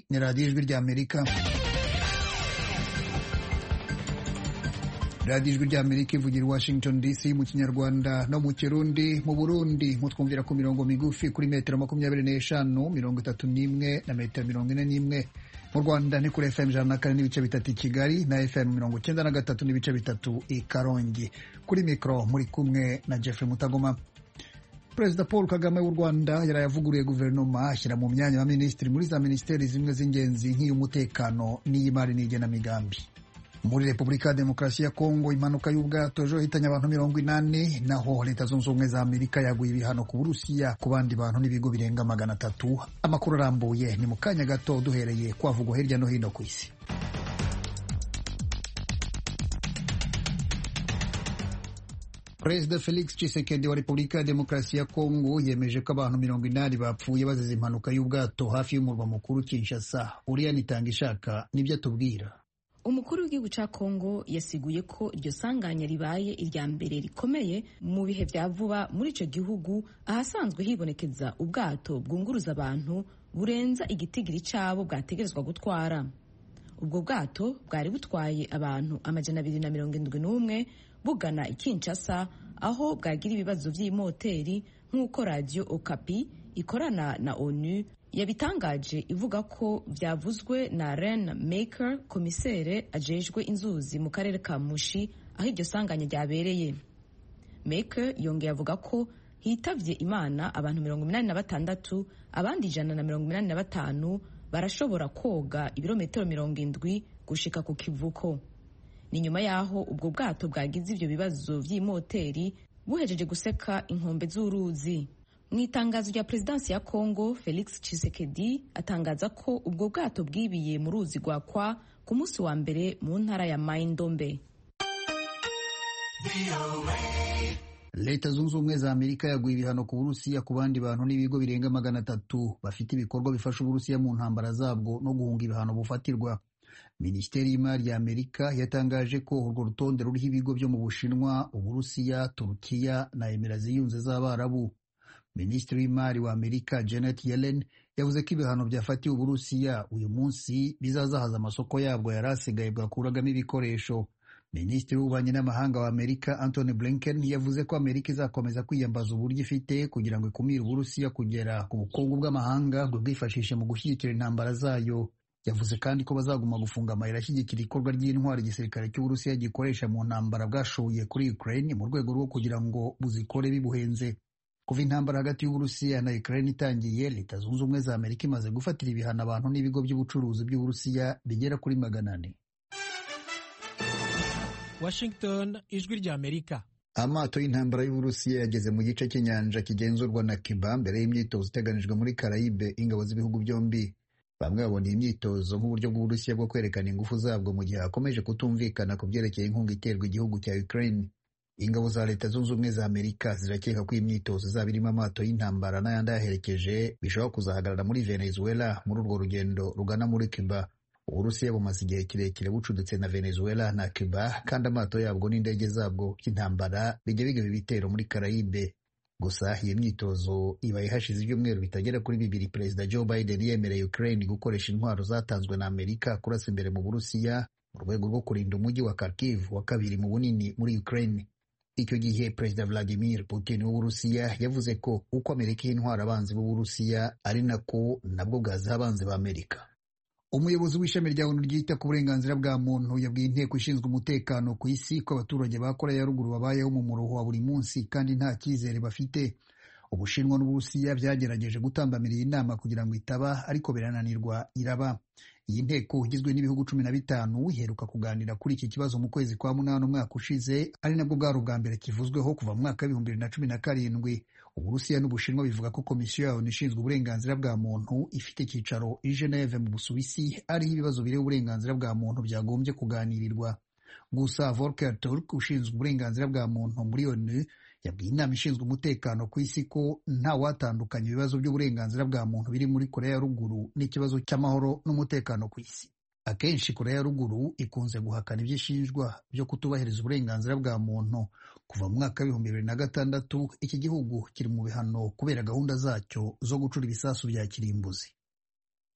ni radiyo ijwi ry'Amerika. radiyo ijwi ry'Amerika ivugira i Washington DC mu Kinyarwanda no mu Kirundi. Mu Burundi mutwumvira ku mirongo migufi kuri metero 25, 31 na metero 41. Mu Rwanda ni kuri FM 104 n'ibice bitatu i Kigali na FM 93 n'ibice bitatu i Karongi. Kuri mikro muri kumwe na Jeffrey Mutagoma. Perezida Paul Kagame w'u Rwanda yarayavuguruye guverinoma ashyira mu myanya y'abaminisitiri muri za minisiteri zimwe z'ingenzi nk'iy'umutekano n'iy'imari n'igenamigambi. Muri Repubulika ya Demokarasi ya Kongo impanuka y'ubwato ejo ihitanye abantu 80, naho Leta Zunze Ubumwe za Amerika yaguye ibihano ku Burusiya ku bandi bantu n'ibigo birenga 300. Amakuru arambuye ni mu kanya gato duhereye kwavugwa hirya no hino ku isi. Perezida Felix Tshisekedi wa Repubulika ya Demokarasi ya Kongo yemeje ko abantu 80 bapfuye bazize impanuka y'ubwato hafi y'umurwa mukuru Kinshasa. Uriya Itangishaka nibyo atubwira. Umukuru w'igihugu ca Kongo yasiguye ko iryo sanganya ribaye irya mbere rikomeye mu bihe vya vuba muri ico gihugu, ahasanzwe hibonekeza ubwato bwunguruza abantu burenza igitigiri cabo bwategerezwa gutwara. Ubwo bwato bwari butwaye abantu 271 bugana Kinshasa, aho bwagira ibibazo vy'imoteri nk'uko Radio Okapi ikorana na ONU yabitangaje, ivuga ko vyavuzwe na Ren Maker, komisere ajejwe inzuzi mu karere ka Mushi aho iryo sanganya ryabereye. Maker yongeye avuga ko hitavye Imana abantu 86, abandi 185 barashobora koga ibirometero 70 gushika ku kivuko. Ni nyuma yaho ubwo bwato bwagize ivyo bibazo vy'imoteri buhejeje guseka inkombe z'uruzi. Mu itangazo rya Presidansi ya Kongo, Felix Tshisekedi atangaza ko ubwo bwato bwibiye mu ruzi rwa Kwa ku munsi wa mbere mu ntara ya Mai-Ndombe. Leta Zunze Ubumwe za Amerika yaguye ibihano ku Burusiya ku bandi bantu n'ibigo birenga 300 bafite ibikorwa bifasha Uburusiya mu ntambara zabwo no guhunga ibihano bufatirwa. Minisiteri y'Imari ya Amerika yatangaje ko urwo rutonde ruriho ibigo byo mu Bushinwa, Uburusiya, Turukiya na Emirates Zunze z'Abarabu. Minisitiri w'Imari wa Amerika Janet Yellen yavuze ko ibihano byafatiwe Uburusiya uyu munsi bizazahaza amasoko yabwo yari asigaye bwakuragamo ibikoresho. Minisitiri w'Ububanyi n'Amahanga wa Amerika Antony Blinken yavuze ko Amerika izakomeza kwiyambaza uburyo ifite kugira ngo ikumire Uburusiya kugera ku bukungu bw'amahanga bwo bwifashishe mu gushyigikira intambara zayo. Yavuze kandi ko bazaguma gufunga amayira ashyigikira ikorwa ry'intwari igisirikare cy'Uburusiya gikoresha mu ntambara bwashoye kuri Ukraine mu rwego rwo kugira ngo buzikore bibuhenze. Kuva intambara hagati y'Uburusiya na Ukraine itangiye, Leta Zunze Ubumwe za Amerika imaze gufatira ibihano abantu n'ibigo by'ubucuruzi by'Uburusiya bigera kuri 400. Washington, ijwi ry'Amerika. Amato y'intambara y'Uburusiya yageze mu gice cy'inyanja kigenzurwa na Cuba mbere y'imyitozo iteganijwe muri Caraïbe ingabo z'ibihugu byombi. Bamwe babona iyi myitozo nk'uburyo bw'Uburusiya bwo kwerekana ingufu zabwo mu gihe hakomeje kutumvikana ku byerekeye inkunga iterwa igihugu cya Ukraine. Ingabo za Leta Zunze Ubumwe za Amerika zirakeka ko imyitozo izaba irimo amato y'intambara n'ayandi yaherekeje bishobora kuzahagarara muri Venezuela muri urwo rugendo rugana muri Cuba. Uburusiya bumaze igihe kirekire bucuditse na Venezuela na Cuba, kandi amato yabwo n'indege zabwo by'intambara bijya bigaba ibitero muri Caraïbe. Gusa iyi myitozo ibaye hashize ibyumweru bitagera kuri 2 Perezida Joe Biden yemereye Ukraine gukoresha intwaro zatanzwe na Amerika kurasa imbere mu Burusiya mu rwego rwo kurinda umujyi wa Kharkiv wa kabiri mu bunini muri Ukraine. Icyo gihe Perezida Vladimir Putin w'Uburusiya yavuze ko uko Amerika y'intwara abanzi b'Uburusiya ari nako nabwo bwaziha abanzi ba Amerika. Umuyobozi w'ishami rya ONU ryita ku burenganzira bwa muntu yabwiye inteko ishinzwe umutekano ku isi ko abaturage ba Korea ya ruguru babayeho mu muruho wa buri munsi kandi nta cyizere bafite. Ubushinwa n'Uburusiya byagerageje gutambamira iyi nama kugira ngo itaba, ariko birananirwa iraba. Iyi nteko igizwe n'ibihugu 15 iheruka kuganira kuri iki kibazo mu kwezi kwa munani umwaka ushize, ari nabwo bwari ubwa mbere kivuzweho kuva mu mwaka 2017. Uburusiya n'Ubushinwa bivuga ko komisiyo yayo ishinzwe uburenganzira bwa muntu ifite icyicaro i Geneve mu Busuwisi ariho ibibazo bireba uburenganzira bwa muntu byagombye kuganirirwa. Gusa Volker Turk ushinzwe uburenganzira bwa muntu muri ONU yabwiye inama ishinzwe umutekano ku isi ko nta watandukanya ibibazo by'uburenganzira bwa muntu biri muri Korea ya ruguru n'ikibazo cy'amahoro n'umutekano ku isi. Akenshi Korea ya ruguru ikunze guhakana ibyo ishinjwa byo kutubahiriza uburenganzira bwa muntu. Kuva mu mwaka 2006 iki gihugu kiri mu bihano kubera gahunda zacyo zo gucura ibisasu bya kirimbuzi.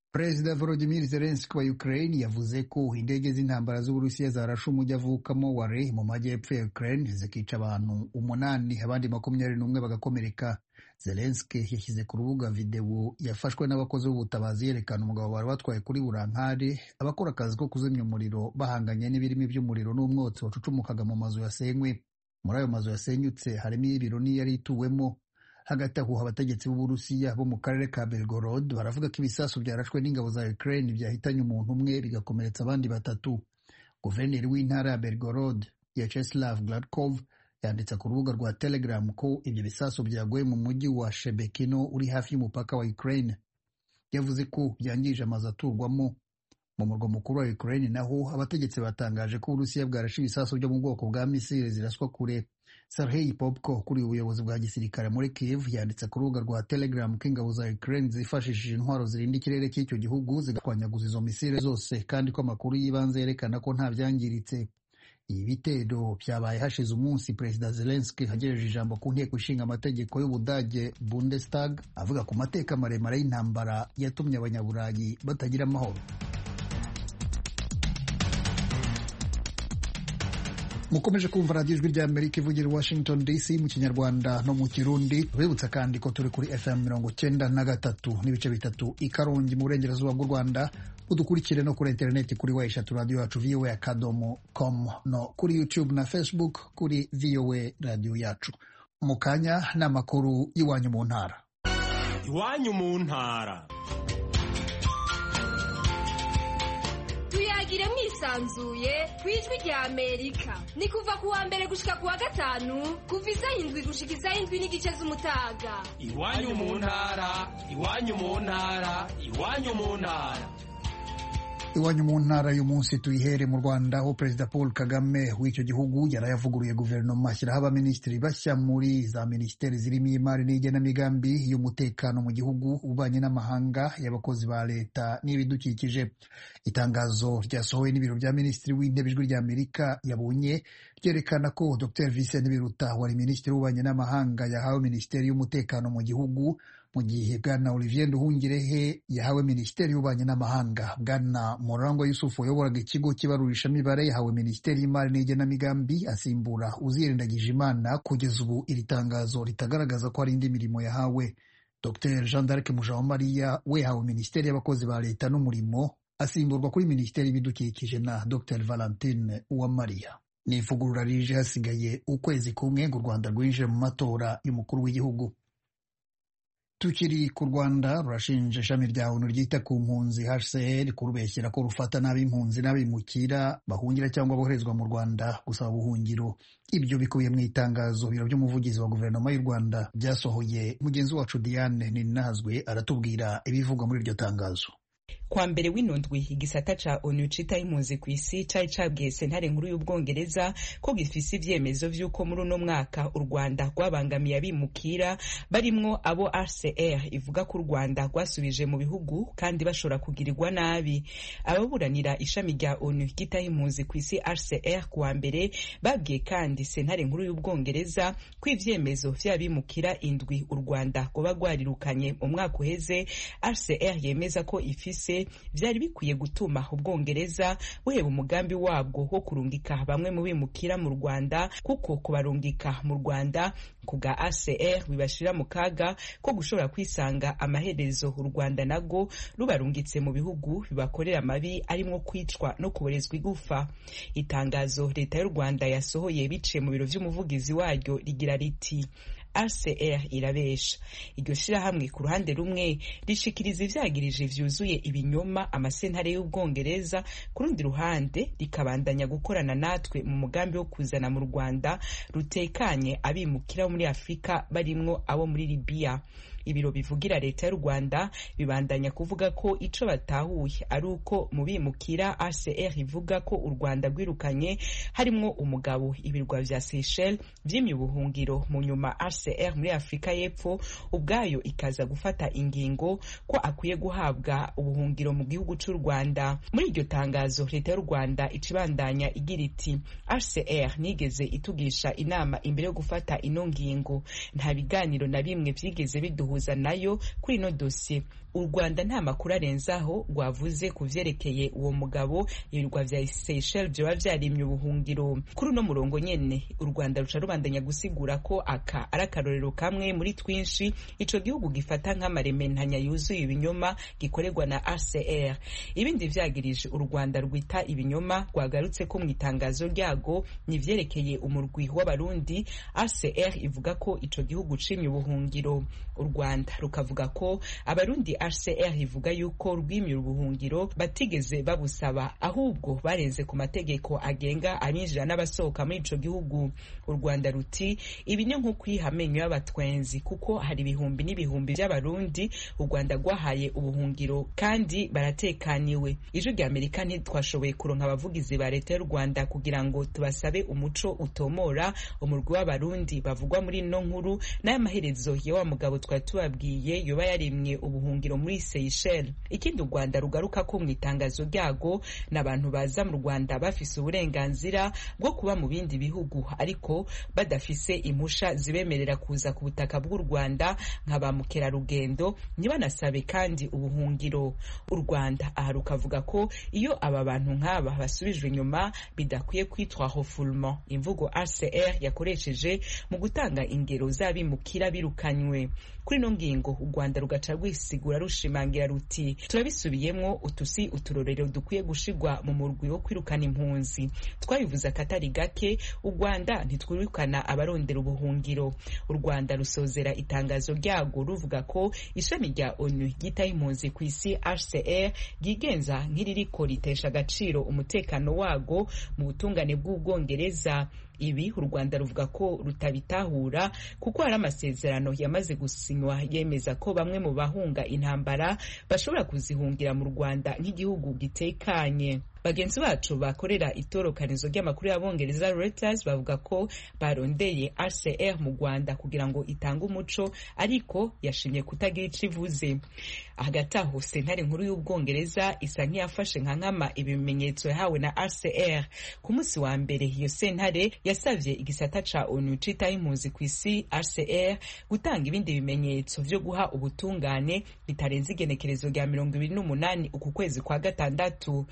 Perezida Volodymyr Zelensky wa Ukraine yavuze ko indege z'intambara z'Uburusiya zarashe umujyi avukamo wa Reh mu majyepfo ya Ukraine zikica abantu 8 abandi 21 bagakomereka. Zelensky yashyize ku rubuga videwo yafashwe n'abakozi b'ubutabazi yerekana umugabo bari batwaye kuri burankari abakora akazi ko kuzimya umuriro bahanganye n'ibirimi by'umuriro n'umwotsi wacucumukaga mu mazu yasenywe. Muri ayo mazu yasenyutse harimo ibiro n'iyari ituwemo. Hagati aho abategetsi b'Uburusiya bo mu karere ka Belgorod baravuga ko ibisasu byarashwe n'ingabo za Ukraine byahitanye umuntu umwe bigakomeretsa abandi 3. Guverineri w'intara ya Belgorod Vyacheslav Gladkov yanditse ku rubuga rwa Telegram ko ibyo bisasu byaguye mu mujyi wa Shebekino uri hafi y'umupaka wa Ukraine. Yavuze ko byangije amazu aturwamo. Mu murwa mukuru wa Ukraine naho abategetsi batangaje ko Uburusiya bwarashe ibisasu byo mu bwoko bwa misile ziraswa kure. Serhiy Popko kuri ubuyobozi bwa gisirikare muri Kiev yanditse ku rubuga rwa Telegram ko ingabo za Ukraine zifashishije intwaro zirinda ikirere cy'icyo gihugu zigakwanyaguza izo misile zose kandi ko amakuru y'ibanze yerekana ko nta byangiritse. Ibi bitero byabaye hashize umunsi Perezida Zelensky agejeje ijambo ku nteko ishinga amategeko y'Ubudage Bundestag avuga ku mateka maremare y'intambara yatumye abanyaburayi batagira amahoro. Mukomeje kumva radiyo ijwi rya Amerika ivugira i Washington DC mu Kinyarwanda no mu Kirundi. Tubibutsa kandi ko turi kuri FM 93.3 i Karongi mu burengerazuba bw'u Rwanda. Udukurikire no kuri interineti kuri eshatu radio yacu voa.com no kuri YouTube na Facebook kuri VOA radio yacu. Mu kanya n'amakuru iwanyu mu ntara. Iwanyu mu ntara. Tuyagire mwisanzuye kwijwi rya Amerika. Ni kuva kuwa mbere gushika kuwa gatanu kuva 7 gushika 7:30 z'umutaga. Iwanyu mu ntara, iwanyu mu ntara, iwanyu mu ntara. Iwanyu mu ntara y'umunsi tuyihere mu Rwanda aho Perezida Paul Kagame w'icyo gihugu yarayavuguruye guverinoma ashyiraho abaminisitiri bashya muri za minisiteri zirimo imari n'igenamigambi y'umutekano mu gihugu, ububanyi n'amahanga, y'abakozi ba leta n'ibidukikije. Itangazo ryasohowe n'ibiro bya minisitiri w'intebe ijwi rya Amerika yabonye ryerekana ko Dr Vincent Biruta wari minisitiri w'ububanyi n'amahanga yahawe minisiteri y'umutekano mu gihugu, mu gihe Bwana Olivier Nduhungirehe yahawe minisiteri y'ububanyi n'amahanga. Bwana Murangwa Yusufu wayoboraga ikigo cy'ibarurishamibare yahawe minisiteri y'imari n'igenamigambi asimbura Uzirindagije Imana. Kugeza ubu iri tangazo ritagaragaza ko hari indi mirimo yahawe. Dr Jean d'Arc Mujawamariya we yahawe minisiteri y'abakozi ba leta n'umurimo asimburwa kuri minisiteri y'ibidukikije na Dr Valentine Uwamariya. Ni ivugurura rije hasigaye ukwezi kumwe ngo u Rwanda rwinjire mu matora y'umukuru w'igihugu. Tukiri ku Rwanda rurashinja ishami rya ONU ryita ku mpunzi HCR kurubeshyera ko rufata nabi impunzi n'abimukira bahungira cyangwa boherezwa mu Rwanda gusaba ubuhungiro. Ibyo bikubiye mu itangazo biro by'umuvugizi wa guverinoma y'u Rwanda byasohoye. Mugenzi wacu Diane Ninazwe aratubwira ibivugwa muri iryo tangazo. Kwa mbere w'inondwi igisata ca ONU cita impunzi ku isi cari cabwiye sentare nkuru y'ubwongereza ko gifise ivyemezo vy'uko muri uno mwaka u Rwanda rwabangamiye abimukira barimwo abo HCR ivuga ko u Rwanda rwasubije mu bihugu kandi bashobora kugirirwa nabi. Ababuranira ishami rya ONU ryitaho impunzi ku isi HCR kuwa mbere babwiye kandi sentare nkuru y'ubwongereza ko ivyemezo vy'abimukira indwi u Rwanda rwoba rwarirukanye mu mwaka uheze HCR yemeza ko ifise vyari bikwiye gutuma ubwongereza buheba umugambi wabwo wo kurungika bamwe mu bimukira mu Rwanda, kuko kubarungika mu Rwanda kuga HCR bibashira mu kaga ko gushobora kwisanga amaherezo u Rwanda nago rubarungitse mu bihugu bibakorera amabi arimo kwicwa no kuborezwa igufa. Itangazo leta y'u Rwanda yasohoye biciye mu biro vy'umuvugizi waryo rigira riti HCR irabesha. Iryo shirahamwe ku ruhande rumwe rishikiriza ivyagirije vyuzuye ibinyoma amasentare y'ubwongereza, ku rundi ruhande rikabandanya gukorana natwe mu mugambi wo kuzana mu Rwanda rutekanye abimukira muri Afrika barimwo abo muri Libya. Ibiro bivugira leta y'u Rwanda bibandanya kuvuga ko ico batahuye ari uko mu bimukira HCR ivuga ko u Rwanda rwirukanye harimwo umugabo ibirwa vya Seychelles vyimye ubuhungiro, mu nyuma HCR muri Afrika y'Epfo ubwayo ikaza gufata ingingo ko akwiye guhabwa ubuhungiro mu gihugu c'u Rwanda. Muri iryo tangazo leta y'u Rwanda icibandanya igira iti HCR nigeze itugisha inama imbere yo gufata ino ngingo, nta biganiro na bimwe vyigeze biduhuza nayo kuri ino dossier. u Rwanda nta makuru arenzaho rwavuze ku vyerekeye uwo mugabo ibirwa vya Seychelles vyoba vyarimye ubuhungiro. Kuri uno murongo nyene u Rwanda ruca rubandanya gusigura ko aka ari akarorero kamwe muri twinshi ico gihugu gifata nk'amarementanya yuzuye ibinyoma gikorerwa na HCR. Ibindi vyagirije u Rwanda rwita ibinyoma rwagarutse ko mu itangazo ryago ni vyerekeye umurwi w'abarundi. HCR ivuga ko ico gihugu cimye ubuhungiro. U Rwanda rukavuga ko abarundi HCR ivuga yuko rwimye ubuhungiro batigeze babusaba ahubwo barenze ku mategeko agenga abinjira n'abasohoka muri ico gihugu. U Rwanda ruti ibi ni nko kwihamenyo y'abatwenzi kuko hari ibihumbi n'ibihumbi by'abarundi u Rwanda rwahaye ubuhungiro kandi baratekaniwe. Ijwi rya Amerika ntitwashoboye kuronka abavugizi ba leta y'u Rwanda kugira ngo tubasabe umuco utomora umurwi w'abarundi bavugwa muri no nkuru n'amaherezo ya wa mugabo twari tubabwiye yoba yarimwe ubuhungiro muri Seychelles. Ikindi u Rwanda rugaruka ko mu itangazo ryago n'abantu baza mu Rwanda bafise uburenganzira bwo kuba mu bindi bihugu ariko badafise impusha zibemerera kuza ku butaka bw'u Rwanda nka ba mukerarugendo ntibanasabe kandi ubuhungiro. U Rwanda aha rukavuga ko iyo aba bantu nk'aba basubijwe inyuma bidakwiye kwitwa refoulement, imvugo HCR yakoresheje mu gutanga ingero z'abimukira birukanywe. Kuri no ngingo u Rwanda rugaca rwisigura rushimangira ruti turabisubiyemwo utusi uturorero dukwiye gushigwa mu murwi wo kwirukana impunzi. Twabivuze akatari gake u Rwanda ntitwirukana abarondera ubuhungiro. U Rwanda rusozera itangazo ryago ruvuga ko ishami rya ONU ryitaho impunzi ku isi HCR ryigenza nk'iririko ritesha agaciro umutekano wago mu butungane bw'Ubwongereza. Ibi u Rwanda ruvuga ko rutabitahura kuko hari amasezerano yamaze gusinywa yemeza ko bamwe mu bahunga intambara bashobora kuzihungira mu Rwanda nk'igihugu gitekanye. Bagenzi bacu bakorera itorokanizo ry'amakuru y'Abongereza Reuters bavuga ko barondeye HCR mu Rwanda kugira ngo itange umuco ariko yashimye kutagira ico ivuze. Hagati aho sentare nkuru y'Ubwongereza isa nk'iyafashe nka nkama ibimenyetso yahawe na HCR. Ku munsi wa mbere iyo sentare yasavye igisata ca ONU citaho impunzi ku isi HCR gutanga ibindi bimenyetso vyo guha ubutungane bitarenze igenekerezo rya 28 uku kwezi kwa gatandatu.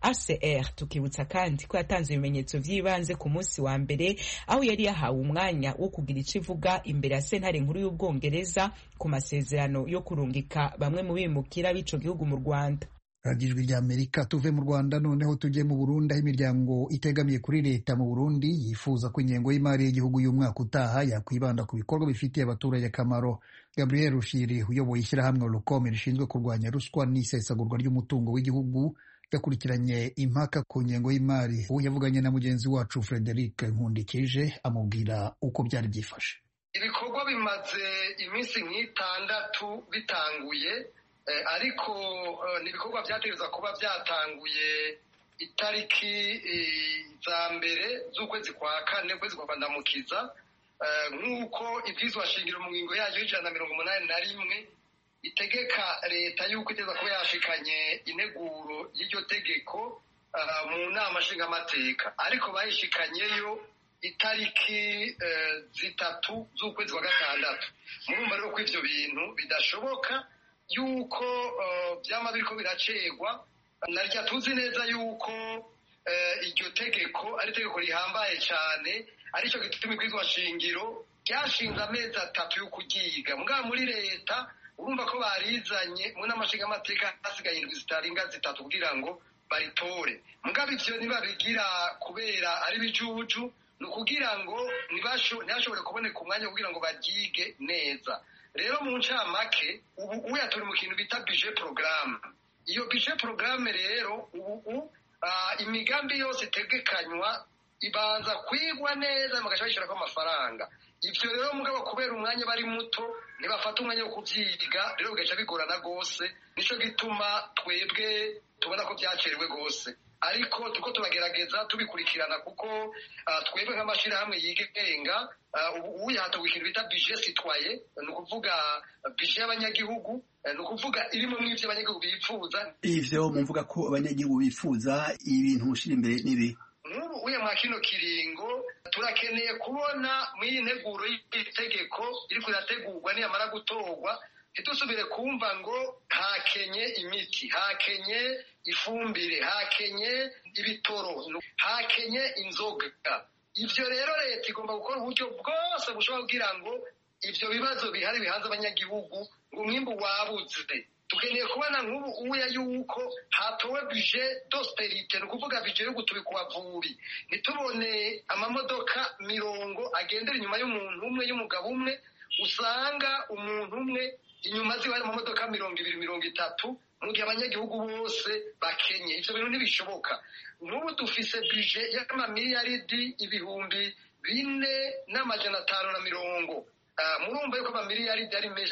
HCR tukibutsa kandi ko yatanze ibimenyetso vy'ibanze ku munsi wa mbere aho yari yahawe umwanya wo kugira ico ivuga imbere ya sentare nkuru y'Ubwongereza ku masezerano yo kurungika bamwe mu bimukira b'ico gihugu mu Rwanda. Ijwi rya Amerika tuve mu Rwanda noneho tujye mu Burundi aho imiryango itegamiye kuri leta mu Burundi yifuza ko ingengo y'imari y'igihugu y'umwaka utaha yakwibanda ku bikorwa bifitiye abaturage akamaro. Gabriel Rushiri uyoboye ishyirahamwe Rukome rishinzwe kurwanya ruswa n'isesagurwa ry'umutungo w'igihugu yakurikiranye impaka ku ngengo y'imari. Ubu yavuganye na mugenzi wacu Frederic Nkundikije amubwira uko byari byifashe. Ibikorwa bimaze iminsi nk'itandatu bitanguye ariko ni ibikorwa byategereza kuba byatanguye itariki za mbere z'ukwezi kwa kane ukwezi kwa Ndamukiza nk'uko ibyizwa shingiro mu ngingo yayo y'181 itegeka leta y'uko iteza kuba yashikanye ineguro y'iryo tegeko mu nama nshingamateka ariko bayishikanyeyo itariki 3 z'ukwezi kwa gatandatu. Murumva rero ko ivyo bintu bidashoboka yuko byama biriko biracegwa narya tuzi neza yuko iryo tegeko ari tegeko rihambaye cyane arico gituma ikwizwa shingiro ryashinze amezi 3 yo kugiga mbwa muri leta. Urumva ko barizanye mu namashinga amateka hasigaye indwi zitaringa 3 kugira ngo baritore. Mugabe ivyo nibabigira kubera ari bijuju nukugira ngo ntashobore kuboneka umwanya kugira ngo baryige neza. Rero mu ncamake ubu yatori mu kintu bita budget programme. Iyo budget programme rero ubu imigambi yose itegekanywa ibanza kwigwa neza magashobora ko amafaranga. Ivyo rero mugabo kubera umwanya bari muto ntibafata umwanya wo kuvyiga rero bigaca bigorana gose. Nico gituma twebwe tubona ko byacerewe gose ariko tuko tubagerageza tubikurikirana kuko twebwe nk'amashirahamwe yigenga ubu yahatowe ikintu bita budget citoyen ni ukuvuga budget y'abanyagihugu ni ukuvuga irimo mw'ivyo abanyagihugu bifuza. Ivyo mumvuga ko abanyagihugu bifuza ibintu mushira imbere nibi nk'ubu uye mwa kino kiringo turakeneye kubona mw'iyi nteguro y'itegeko iriko irategurwa niyamara gutorwa ntidusubire kumva ngo hakenye imiti, hakenye ifumbire, hakenye ibitoro, hakenye inzoga. Ivyo rero leta igomba gukora uburyo bwose bushobora kugira ngo ivyo bibazo bihari bihanze abanyagihugu ngo umwimbu wabuze. Tukeneye kubona nk'ubu uya yuko hatowe budget d'austerité, ni ukuvuga budget yo gutubika abavubi. Ntitubone amamodoka 90 agendera inyuma y'umuntu umwe, y'umugabo umwe, usanga umuntu umwe inyuma ziwe hari amamodoka 200-300 mu gihe abanyagihugu bose bakenye. Ivyo bintu ntibishoboka. N'ubu dufise budget y'amamiliyaridi 4,590. Murumva yuko amamiliyaridi ari menshi,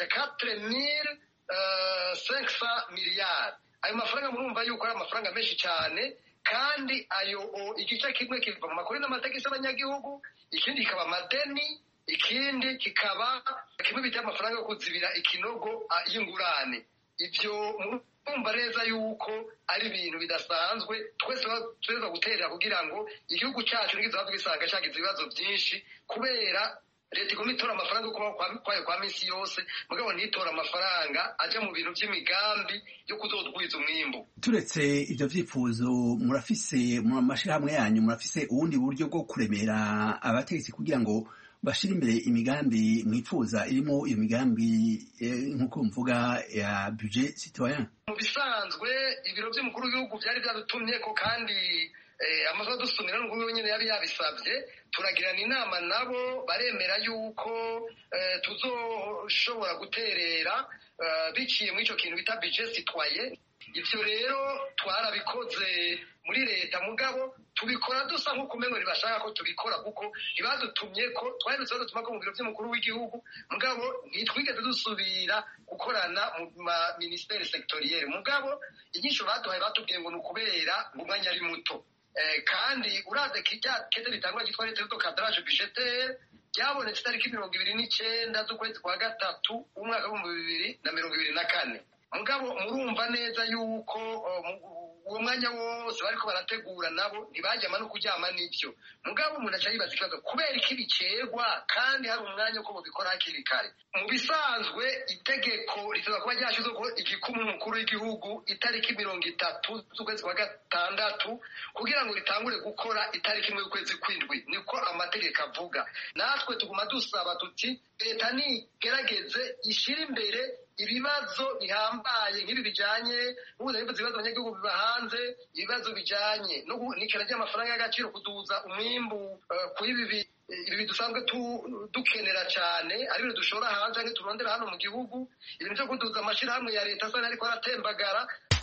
4,500 miliyari. Ayo mafaranga murumva yuko ari amafaranga menshi cyane, kandi ayo igice kimwe kiva mu makuru n'amategeko y'abanyagihugu, ikindi kikaba amadeni, ikindi kikaba kimwe bita amafaranga yo kuzibira ikinogo y'ingurane. Ivyo murumva neza yuko ari ibintu bidasanzwe. Twese tureza guterera kugira ngo igihugu cyacu ntikizabe gisanga cyagize ibibazo byinshi, kubera leta igomba itora amafaranga yo kubaho kwayo kwa minsi yose, mugabo ntitora amafaranga aja mu bintu by'imigambi yo kuzodwiza umwimbu. Turetse ivyo vyifuzo, murafise mu mashirahamwe yanyu murafise ubundi buryo bwo kuremera abategetsi kugira ngo bashira imbere imigambi mwifuza irimo iyo migambi nk'uko mvuga ya budget citoyen? Mu bisanzwe ibiro by'umukuru w'igihugu byari byadutumye ko, kandi amazu adusumira n'ubwo nyine yari yabisabye, turagirana inama nabo, baremera yuko tuzoshobora guterera biciye muri ico kintu bita budget citoyen. Ivyo rero twarabikoze muri leta, mugabo tubikora dusa nk'uko umengo ntibashaka ko tubikora, kuko ntibadutumye ko, twari dutuma ko mu biro by'umukuru w'igihugu, mugabo ntitwigeze dusubira gukorana mu ma ministère sectoriel. Mugabo inyisho baduhaye batubwiye ngo ni ukubera ngo umwanya ari muto. Kandi uraze kijya kete bitangwa gitwa leta yo cadrage budgetaire ryabonetse tariki 29 z'ukwezi kwa gatatu umwaka wa 2024. Mugabo murumva neza yuko uwo mwanya wose bariko barategura nabo ntibajyama no kuryama n'ivyo. Mugabo umuntu aca yibaza ikibazo, kubera iki bicerwa kandi hari umwanya ko bobikora hakiri kare. Mu bisanzwe itegeko ritoza kuba ryashize ko igikumu umukuru w'igihugu itariki 30 z'ukwezi kwa gatandatu kugira ngo ritangure gukora itariki 1 y'ukwezi kw'indwi, niko amategeko avuga. Natwe tuguma dusaba tuti leta nigerageze ishira imbere ibibazo bihambaye nk'ibi bijanye n'ubuzibazo abanyagihugu biba hanze, ibibazo bijanye n'ikena ry'amafaranga y'agaciro, kuduza umwimbu kuri ibi dusanzwe dukenera cyane, ari ibintu dushora hanze canke turondera hano mu gihugu, ibintu byo kuduza amashirahamwe ya leta asa ariko aratembagara.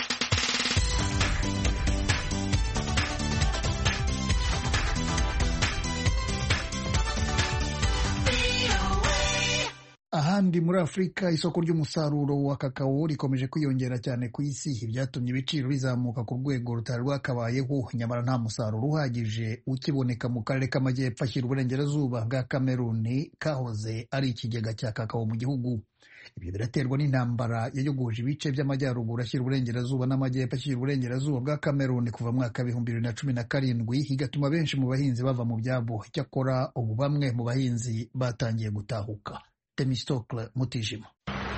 Ahandi muri Afurika, isoko ry'umusaruro wa kakao rikomeje kwiyongera cyane ku isi, ibyatumye ibiciro bizamuka ku rwego rutari rwakabayeho. Nyamara nta musaruro uhagije ukiboneka mu karere k'amajyepfo ashyira uburengerazuba bwa Kameruni kahoze ari ikigega cya kakao mu gihugu. Ibyo biraterwa n'intambara yayogoje ibice by'amajyaruguru ashyira uburengerazuba n'amajyepfo ashyira uburengerazuba bwa Kameruni kuva mu mwaka 2017, igatuma benshi mu bahinzi bava mu byabo. Icyakora ubu bamwe mu bahinzi batangiye gutahuka. Temistokle Mutijima.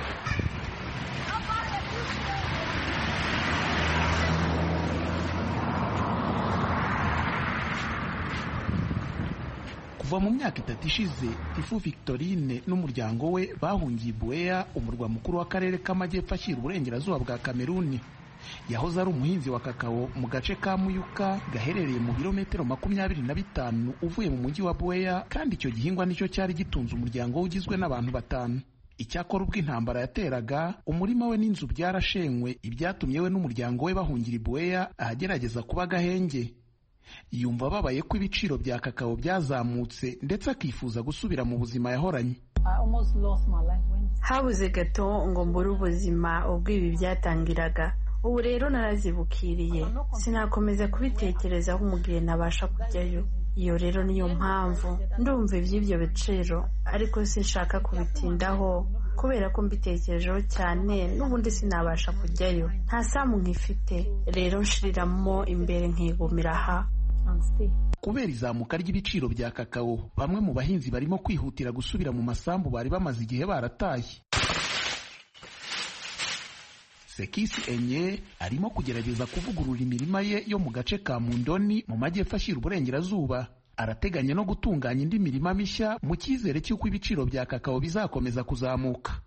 Kuva mu myaka 3 ishize, Tifu Victorine n'umuryango we bahungiye Buea, umurwa mukuru w'akarere k'amajyepfo ashyira uburengerazuba bwa Kameruni. Yahoze ari umuhinzi wa kakao mu gace ka Muyuka gaherereye mu birometero 25 uvuye mu mujyi wa Buea, kandi icyo gihingwa nicyo cyari gitunze umuryango ugizwe n'abantu 5. Icyakora ubwo intambara yateraga, umurima we n'inzu byarashenywe, ibyatumye we n'umuryango we bahungira Buea ahagerageza kuba gahenge. Yumva ababaye ko ibiciro bya kakao byazamutse, ndetse akifuza gusubira mu buzima yahoranye. Habuze gato ngo mbure ubuzima ubwo ibi byatangiraga. Ubu rero narazibukiriye, sinakomeza kubitekerezaho mu gihe nabasha kujyayo. Iyo rero niyo mpamvu ndumva iby'ibyo biciro, ariko sinshaka kubitindaho kubera ko mbitekerejeho cyane, n'ubundi sinabasha kujyayo. Nta samu nkifite, rero nshiriramo imbere nkigumira aha. Kubera izamuka ry'ibiciro bya kakao, bamwe mu bahinzi barimo kwihutira gusubira mu masambu bari bamaze igihe barataye. Sekisi Enye arimo kugerageza kuvugurura imirima ye yo mu gace ka Mundoni mu majyepfo ashyira uburengerazuba. Arateganya no gutunganya indi mirima mishya mu cyizere cy'uko ibiciro bya kakao bizakomeza kuzamuka.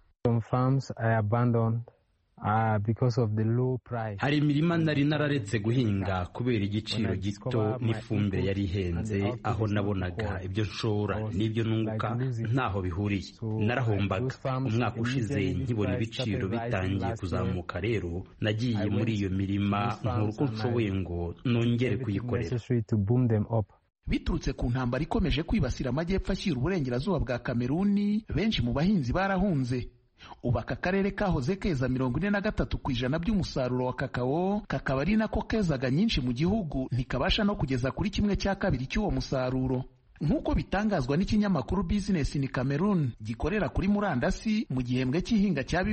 Hari imirima nari nararetse guhinga kubera igiciro gito n'ifumbire yari ihenze, aho nabonaga ibyo nshora n'ibyo nunguka ntaho bihuriye, narahombaga. Umwaka ushize nkibona ibiciro bitangiye kuzamuka, rero nagiye muri iyo mirima nkora uko nshoboye ngo nongere kuyikorera. Biturutse ku ntambara ikomeje kwibasira amajyepfo ashyira uburengerazuba bwa Kameruni, benshi mu bahinzi barahunze. Ubu aka karere kahoze keza 43% by'umusaruro wa kakao, kakaba ari nako kezaga nyinshi mu gihugu, ntikabasha no kugeza kuri 1/4 cy'uwo musaruro. Nk'uko bitangazwa n'ikinyamakuru Business in Cameroon gikorera kuri murandasi, mu gihembwe cy'ihinga cya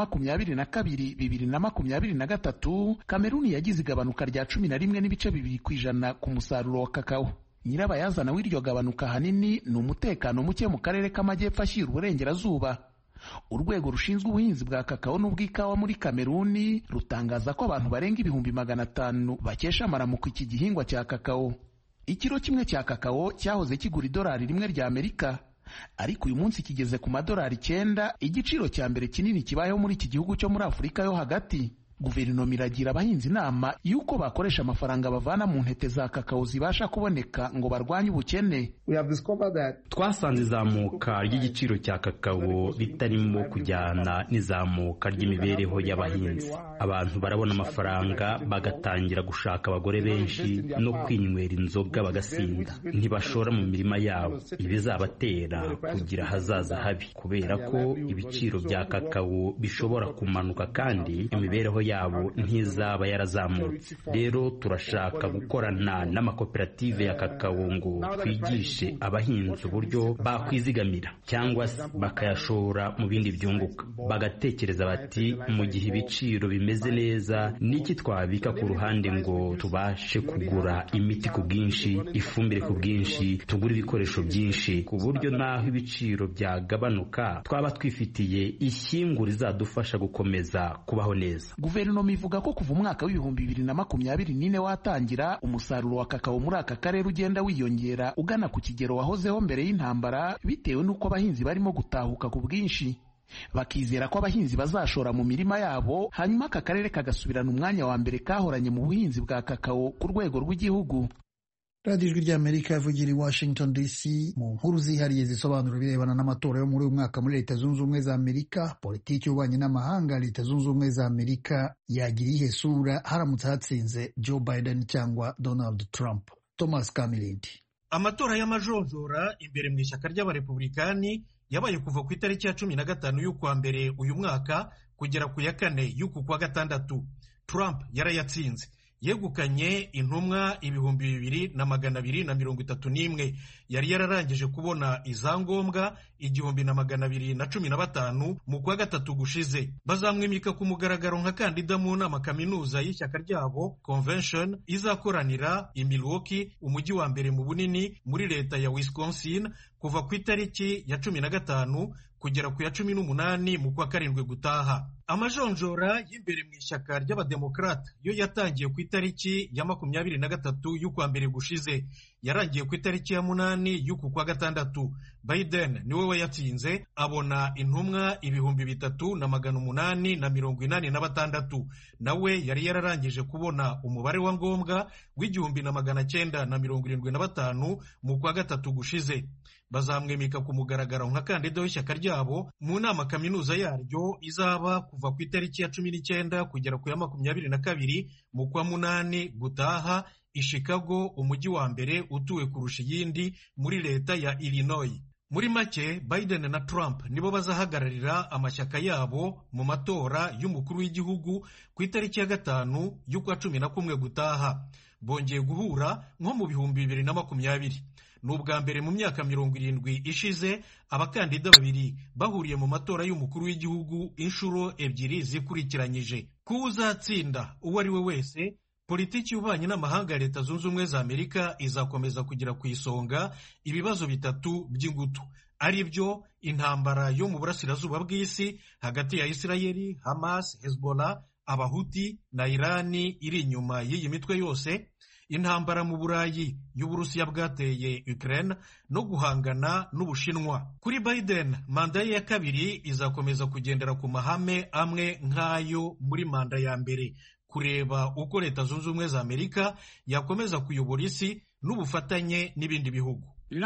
2022-2023, Kameruni yagize igabanuka rya 11.2% ku musaruro wa kakao. Nyirabayazana w'iryo gabanuka hanini ni umutekano muke mu karere k'amajyepfo ashyira uburengerazuba. Urwego rushinzwe ubuhinzi bwa kakao n'ubw'ikawa muri Kameruni rutangaza ko abantu barenga 500,000 bakesha amaramuko iki gihingwa cya kakao. Ikiro kimwe cya kakao cyahoze kigura $1 ry'Amerika, ariko uyu munsi kigeze ku $9, igiciro cya mbere kinini kibayeho muri iki gihugu cyo muri Afurika yo hagati. Guverinoma iragira abahinzi inama y'uko bakoresha amafaranga bavana mu ntete za kakao zibasha kuboneka ngo barwanye ubukene. Twasanze izamuka ry'igiciro cya kakao ritarimo kujyana n'izamuka ry'imibereho y'abahinzi. Abantu barabona amafaranga bagatangira gushaka abagore benshi no kwinywera inzoga bagasinda, ntibashora mu mirima yabo, ibizabatera kugira hazaza habi, kubera ko ibiciro bya kakao bishobora kumanuka kandi imibereho yabo ntizaba yarazamutse. Rero turashaka gukorana n'amakoperative ya kakao ngo twigishe abahinzi uburyo bakwizigamira cyangwa bakayashora mu bindi byunguka. Bagatekereza bati, mu gihe ibiciro bimeze neza, niki twabika ku ruhande ngo tubashe kugura imiti ku bwinshi, ifumbire ku bwinshi, tugura ibikoresho byinshi, ku buryo naho ibiciro byagabanuka twaba twifitiye ishyingu rizadufasha gukomeza kubaho neza. Guverinoma ivuga ko kuva umwaka w'2024 watangira, umusaruro wa kakao muri aka karere ugenda wiyongera ugana ku kigero wahozeho mbere y'intambara, bitewe n'uko abahinzi barimo gutahuka ku bwinshi. Bakizera ko abahinzi bazashora mu mirima yabo, hanyuma aka karere kagasubirana umwanya wa mbere kahoranye mu buhinzi bwa kakao ku rwego rw'igihugu. Radio Ijwi ry'Amerika yavugira i Washington DC mu nkuru zihariye zisobanura ibirebana n'amatora yo muri uyu mwaka muri Leta Zunze Ubumwe za Amerika. Politiki y'ububanyi n'amahanga Leta Zunze Ubumwe za Amerika yagira iyihe sura haramutse hatsinze Joe Biden cyangwa Donald Trump? Thomas Kamilindi. Amatora y'amajonjora imbere mu ishyaka ry'abarepublikani yabaye kuva ku itariki ya 15 y'ukwa mbere uyu mwaka kugera ku ya 4 y'uku kwa gatandatu. Trump yarayatsinze, yegukanye intumwa 2,231. Yari yararangije kubona izangombwa 1,215 mu kwa gatatu gushize. Bazamwimika ku mugaragaro nka kandida mu nama kaminuza y'ishyaka ryabo Convention izakoranira i Milwaukee, umujyi wa mbere mu bunini muri leta ya Wisconsin, kuva ku itariki ya 15 kugera ku ya 18 mu kwa karindwi gutaha. Amajonjora y'imbere mu ishyaka ry'abademokrate yo yatangiye ku itariki ya 23 y'ukwa mbere gushize, yarangiye ku itariki ya 8 y'uku kwa gatandatu. Biden niwe wayatsinze, abona intumwa 3,886. Nawe yari yararangije kubona umubare wa ngombwa w'1,975 mu kwa gatatu gushize. Bazamwimika ku mugaragaro nka kandida w'ishyaka ryabo mu nama kaminuza yaryo izaba kuva ku itariki ya 19 kugera ku ya 22 mu kwa 8 gutaha i Chicago, umujyi wa mbere utuwe kurusha iyindi muri leta ya Illinois. Muri make, Biden na Trump nibo bazahagararira amashyaka yabo mu matora y'umukuru w'igihugu ku itariki ya 5 y'ukwa 11 gutaha. Bongeye guhura nko mu 2020. Ni ubwa mbere mu myaka 70 ishize abakandida babiri bahuriye mu matora y'umukuru w'igihugu inshuro ebyiri zikurikiranyije. Ku uzatsinda uwo ari we wese, politiki y'ububanyi n'amahanga ya Leta Zunze Ubumwe za Amerika izakomeza kugira ku isonga ibibazo bitatu by'ingutu, ari byo intambara yo mu burasirazuba bw'isi hagati ya Isirayeli, Hamas, Hezbollah Abahuti na Irani iri inyuma y'iyi mitwe yose, intambara mu Burayi y'Uburusiya bwateye Ukraine no guhangana n'Ubushinwa. Kuri Biden, manda ye ya kabiri izakomeza kugendera ku mahame amwe nk'ayo muri manda ya mbere, kureba uko Leta Zunze Ubumwe za Amerika yakomeza kuyobora isi n'ubufatanye n'ibindi bihugu.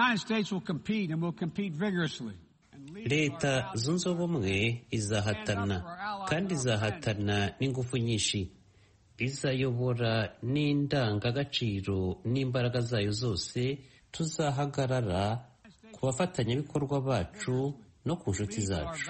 Leta Zunze Ubumwe izahatana kandi izahatana n'ingufu nyinshi, izayobora n'indangagaciro n'imbaraga zayo zose. Tuzahagarara ku bafatanyabikorwa bacu no ku nshuti zacu.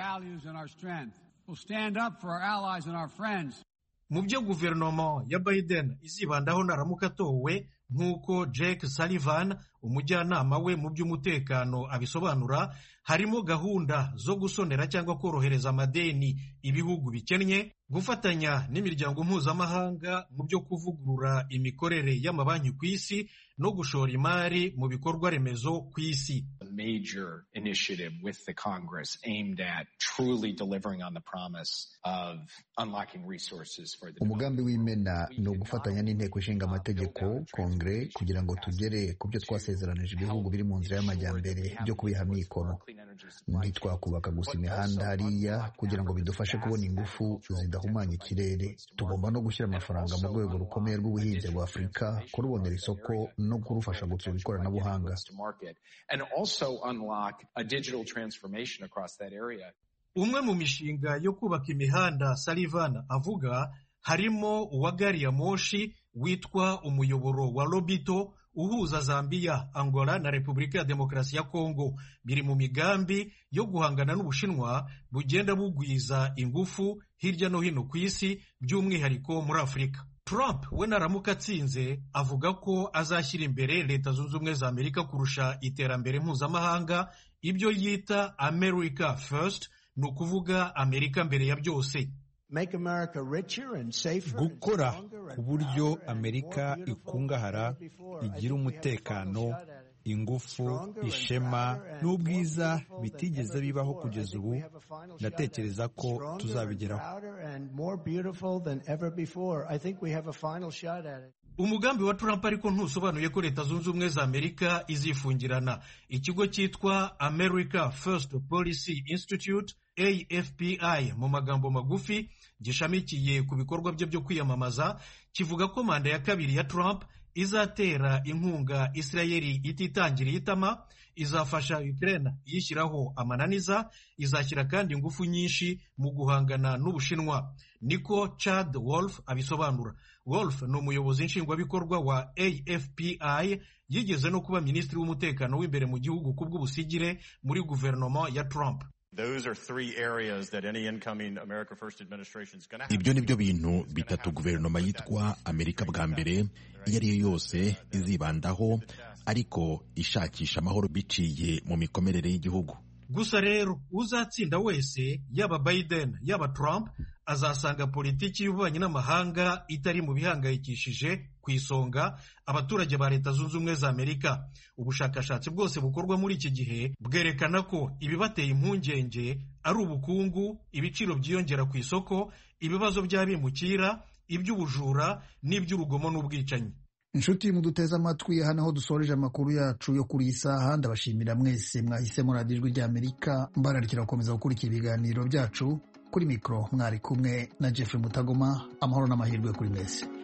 Mu byo guverinoma ya Biden izibandaho naramuka atowe, nk'uko Jake Sullivan, umujyanama we mu by'umutekano, abisobanura, harimo gahunda zo gusonera cyangwa korohereza amadeni ibihugu bikennye, gufatanya n'imiryango mpuzamahanga mu byo kuvugurura imikorere y'amabanki ku isi no gushora imari mu bikorwa remezo ku isi. Major initiative with the Congress aimed at truly delivering on the promise of unlocking resources for the. Umugambi w'imena ni ugufatanya n'inteko ishinga amategeko Kongre kugira ngo tugere ku byo twasezeranije ibihugu biri mu nzira y'amajyambere byo kubiha mikoro. Ntitwakubaka gusa imihanda hariya kugira ngo bidufashe kubona ingufu zidahumanya ikirere. Tugomba no gushyira amafaranga mu rwego rukomeye rw'ubuhinzi rwa Afurika, kurubonera isoko no kurufasha gutsura ikoranabuhanga. Umwe mu mishinga yo kubaka imihanda Sullivan avuga harimo uwa gari ya moshi witwa umuyoboro wa Lobito uhuza Zambia, Angola na Repubulika ya Demokarasi ya Kongo. Biri mu migambi yo guhangana n'Ubushinwa bugenda bugwiza ingufu hirya no hino ku isi, by'umwihariko muri Afurika. Trump we naramuka atsinze avuga ko azashyira imbere Leta Zunze Ubumwe za Amerika kurusha iterambere mpuzamahanga, ibyo yita America First, ni ukuvuga Amerika mbere ya byose. Gukora ku buryo Amerika ikungahara, igira umutekano, ingufu, ishema n'ubwiza bitigeze bibaho kugeza ubu. Ndatekereza ko tuzabigeraho. Umugambi wa Trump ariko ntusobanuye ko Leta Zunze Ubumwe za Amerika izifungirana. Ikigo cyitwa America First Policy Institute, AFPI mu magambo magufi, gishamikiye ku bikorwa bye byo kwiyamamaza, kivuga ko manda ya kabiri ya Trump izatera inkunga Israeli ititangiriye itama, izafasha Ukraine yishyiraho amananiza, izashyira kandi ingufu nyinshi mu guhangana n'Ubushinwa. Niko Chad Wolf abisobanura. Wolf ni umuyobozi nshingwabikorwa wa AFPI, yigeze no kuba minisitiri w'umutekano w'imbere mu gihugu ku bw'ubusigire muri guverinoma ya Trump. Ibyo ni byo bintu bitatu guverinoma yitwa Amerika bwa mbere iyo ari yo yose izibandaho, ariko ishakisha amahoro biciye mu mikomerere y'igihugu. Gusa rero uzatsinda wese, yaba Biden yaba Trump, azasanga politiki y'ububanyi n'amahanga itari mu bihangayikishije ku isonga abaturage ba Leta Zunze Ubumwe za Amerika. Ubushakashatsi bwose bukorwa muri iki gihe bwerekana ko ibibateye impungenge ari ubukungu, ibiciro byiyongera ku isoko, ibibazo by'abimukira, iby'ubujura n'iby'urugomo n'ubwicanyi. Inshuti muduteze amatwi, hano aho dusoreje amakuru yacu yo kuri iyi saha. Ndabashimira mwese mwahisemo radiyo Ijwi ry'Amerika, mbararikira gukomeza gukurikira ibiganiro byacu. Kuri mikoro mwari kumwe na Jeffrey Mutagoma. Amahoro n'amahirwe kuri mwese.